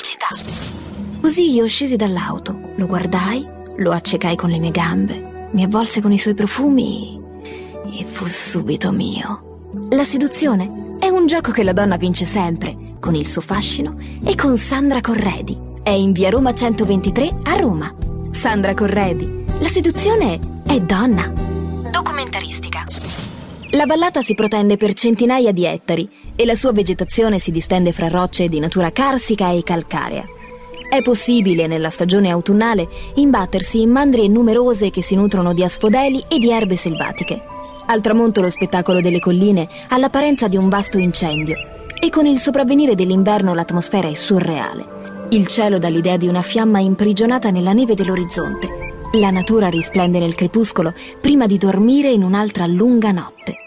felicità. Così io scesi dall'auto, lo guardai, lo accecai con le mie gambe, mi avvolse con i suoi profumi e fu subito mio. La seduzione è un gioco che la donna vince sempre, con il suo fascino e con Sandra Corredi. È in via Roma 123 a Roma. Sandra Corredi, la seduzione è donna. Documentaristica. La vallata si protende per centinaia di ettari e la sua vegetazione si distende fra rocce di natura carsica e calcarea. È possibile, nella stagione autunnale, imbattersi in mandrie numerose che si nutrono di asfodeli e di erbe selvatiche. Al tramonto lo spettacolo delle colline ha l'apparenza di un vasto incendio e con il sopravvenire dell'inverno l'atmosfera è surreale. Il cielo dà l'idea di una fiamma imprigionata nella neve dell'orizzonte. La natura risplende nel crepuscolo prima di dormire in un'altra lunga notte.